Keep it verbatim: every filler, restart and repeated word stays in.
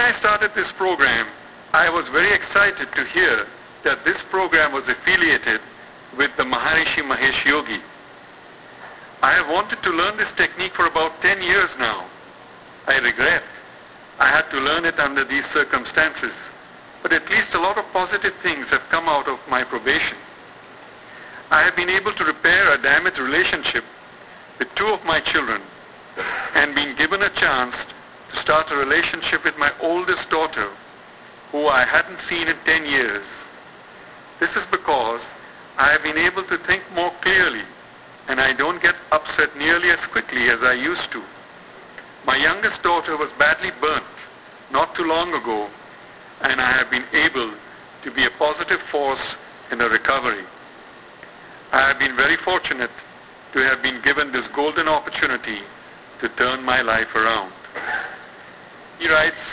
I started this program, I was very excited to hear that this program was affiliated with the Maharishi Mahesh Yogi. I have wanted to learn this technique for about ten years now. I regret I had to learn it under these circumstances, but at least a lot of positive things have come out of my probation. I have been able to repair a damaged relationship with two of my children and been given a chance to start a relationship with my oldest daughter, who I hadn't seen in ten years. This is because I have been able to think more clearly and I don't get upset nearly as quickly as I used to. My youngest daughter was badly burnt not too long ago, and I have been able to be a positive force in her recovery. I have been very fortunate to have been given this golden opportunity to turn my life around. He writes,